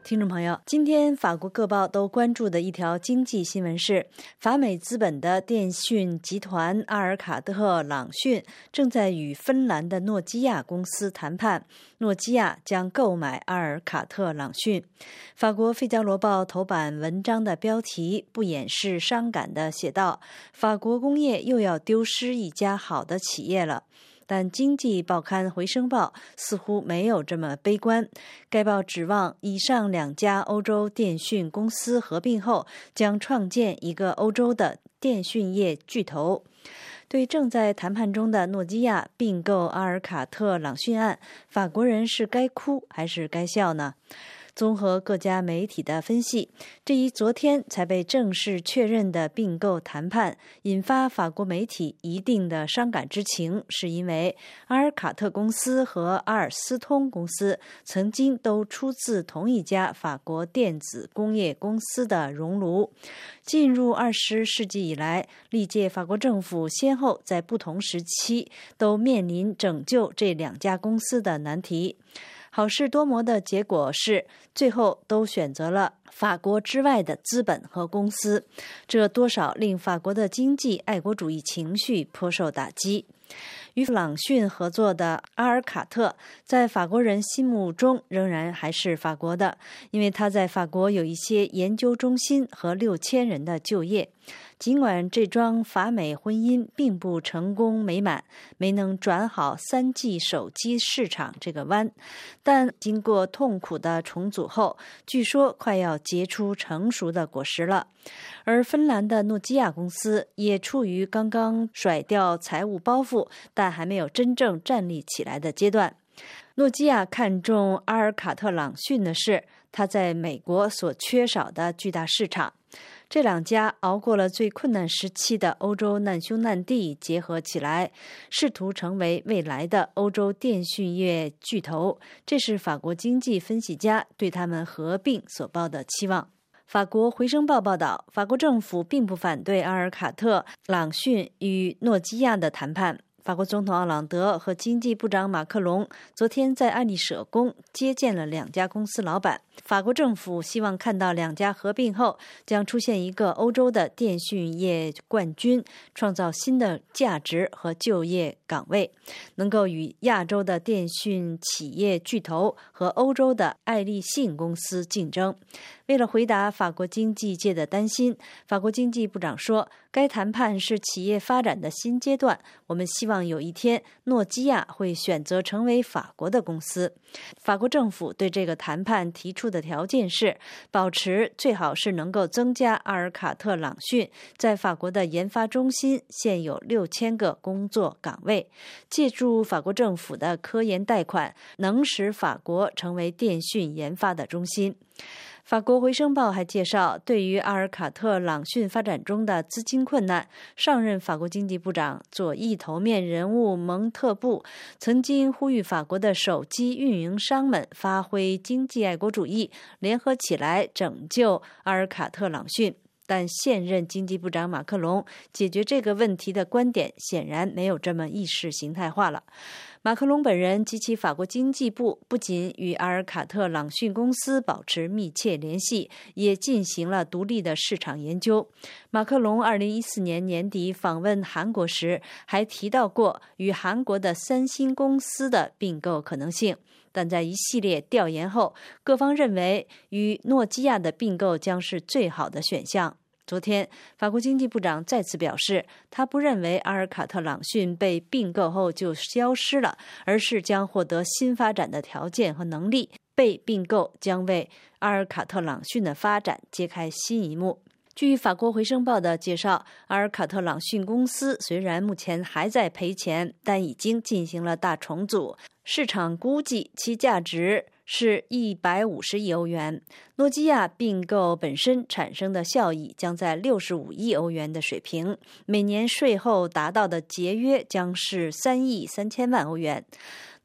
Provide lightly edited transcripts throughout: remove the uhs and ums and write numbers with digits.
听众朋友，今天法国各报都关注的一条经济新闻是，法美资本的电讯集团阿尔卡特朗讯正在与芬兰的诺基亚公司谈判，诺基亚将购买阿尔卡特朗讯。法国《费加罗报》头版文章的标题不掩饰伤感地写道：法国工业又要丢失一家好的企业了。但经济报刊《回声报》似乎没有这么悲观，该报指望以上两家欧洲电讯公司合并后，将创建一个欧洲的电讯业巨头。对正在谈判中的诺基亚并购阿尔卡特朗讯案，法国人是该哭还是该笑呢？综合各家媒体的分析，这一昨天才被正式确认的并购谈判引发法国媒体一定的伤感之情，是因为阿尔卡特公司和阿尔斯通公司曾经都出自同一家法国电子工业公司的熔炉。进入20世纪以来，历届法国政府先后在不同时期都面临拯救这两家公司的难题。好事多磨的结果是，最后都选择了法国之外的资本和公司，这多少令法国的经济爱国主义情绪颇受打击。与朗讯合作的阿尔卡特在法国人心目中仍然还是法国的，因为他在法国有一些研究中心和6000人的就业。尽管这桩法美婚姻并不成功美满，没能转好3G 手机市场这个弯，但经过痛苦的重组后，据说快要结出成熟的果实了。而芬兰的诺基亚公司也处于刚刚甩掉财务包袱，但还没有真正站立起来的阶段。诺基亚看中阿尔卡特朗讯的是它在美国所缺少的巨大市场。这两家熬过了最困难时期的欧洲难兄难弟结合起来，试图成为未来的欧洲电讯业巨头，这是法国经济分析家对他们合并所抱的期望。法国《回声报》报道，法国政府并不反对阿尔卡特朗讯与诺基亚的谈判。法国总统奥朗德和经济部长马克龙昨天在爱丽舍宫接见了两家公司老板。法国政府希望看到两家合并后将出现一个欧洲的电讯业冠军，创造新的价值和就业岗位，能够与亚洲的电讯企业巨头和欧洲的爱立信公司竞争。为了回答法国经济界的担心，法国经济部长说，该谈判是企业发展的新阶段，我们希望有一天诺基亚会选择成为法国的公司。法国政府对这个谈判提出的条件是，保持最好是能够增加阿尔卡特朗讯在法国的研发中心现有6000个工作岗位，借助法国政府的科研贷款，能使法国成为电讯研发的中心。法国《回声报》还介绍，对于阿尔卡特朗讯发展中的资金困难，上任法国经济部长左翼头面人物蒙特布曾经呼吁法国的手机运营商们发挥经济爱国主义，联合起来拯救阿尔卡特朗讯。但现任经济部长马克龙解决这个问题的观点显然没有这么意识形态化了。马克龙本人及其法国经济部不仅与阿尔卡特朗讯公司保持密切联系，也进行了独立的市场研究。马克龙2014年年底访问韩国时，还提到过与韩国的三星公司的并购可能性。但在一系列调研后，各方认为与诺基亚的并购将是最好的选项。昨天，法国经济部长再次表示，他不认为阿尔卡特朗讯被并购后就消失了，而是将获得新发展的条件和能力。被并购将为阿尔卡特朗讯的发展揭开新一幕。据法国《回声报》的介绍，阿尔卡特朗讯公司虽然目前还在赔钱，但已经进行了大重组，市场估计其价值是150亿欧元。诺基亚并购本身产生的效益将在65亿欧元的水平，每年税后达到的节约将是3亿3000万欧元。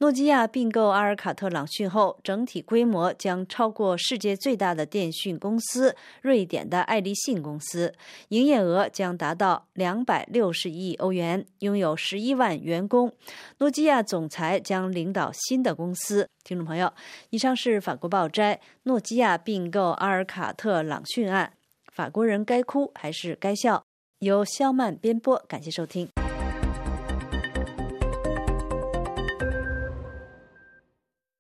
诺基亚并购阿尔卡特朗讯后，整体规模将超过世界最大的电讯公司瑞典的爱立信公司，营业额将达到260亿欧元，拥有11万员工。诺基亚总裁将领导新的公司。听众朋友，以上是法国报摘诺基亚并购阿尔卡特朗讯案，法国人该哭还是该笑？由肖曼编播，感谢收听。